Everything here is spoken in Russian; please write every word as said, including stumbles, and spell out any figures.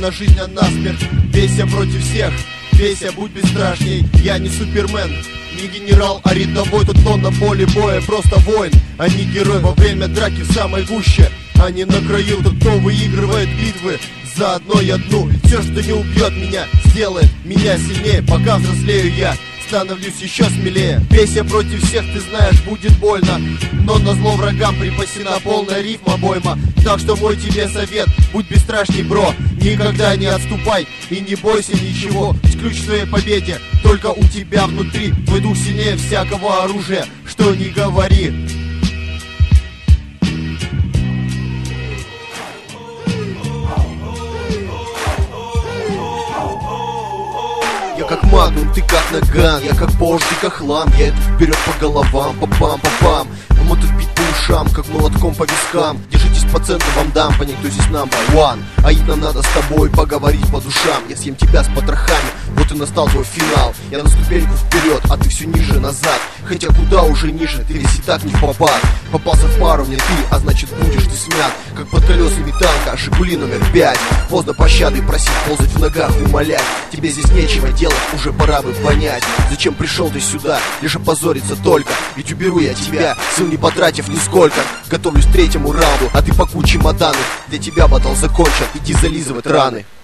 на жизнь, а на смерть. Бейся против всех, бейся, будь бесстрашней. Я не супермен, не генерал, а рядовой. Тут он на поле боя, просто воин, а не герой. Во время драки в самой гуще, а не на краю. Тот, кто выигрывает битвы за одной одну. Ведь все, что не убьет меня, сделает меня сильнее. Пока взрослею я, становлюсь еще смелее. Бейся против всех, ты знаешь, будет больно, но назло врагам припасена полная рифма обойма. Так что мой тебе совет, будь бесстрашней, бро. Никогда не отступай и не бойся ничего. Ведь ключ к твоей победе только у тебя внутри. Твой дух сильнее всякого оружия, что ни говори. Я как магнум, ты как наган, я как Порш, ты как хлам. Я иду вперед по головам, па-пам-па-пам. Вам тут бить по ушам, как молотком по вискам. Держитесь, пацаны, вам дам, понять, кто здесь number one. А ведь нам надо с тобой поговорить по душам. Я съем тебя с потрохами, вот и настал твой финал. Я на ступеньку вперед, а ты все ниже назад. Хотя куда уже ниже, ты весь и так не в попад. Попался в пару мне ты, а значит будешь ты смят. Как под колесами танка, Жигули номер пять. Поздно пощады просить, ползать в ногах, умолять. Тебе здесь нечего делать, уже пора бы понять. Зачем пришел ты сюда, лишь опозориться только. Ведь уберу я тебя, сил не потратив нисколько. Готовлюсь к третьему раунду, а ты пакуй чемоданы. Для тебя батл закончен, иди зализывать раны.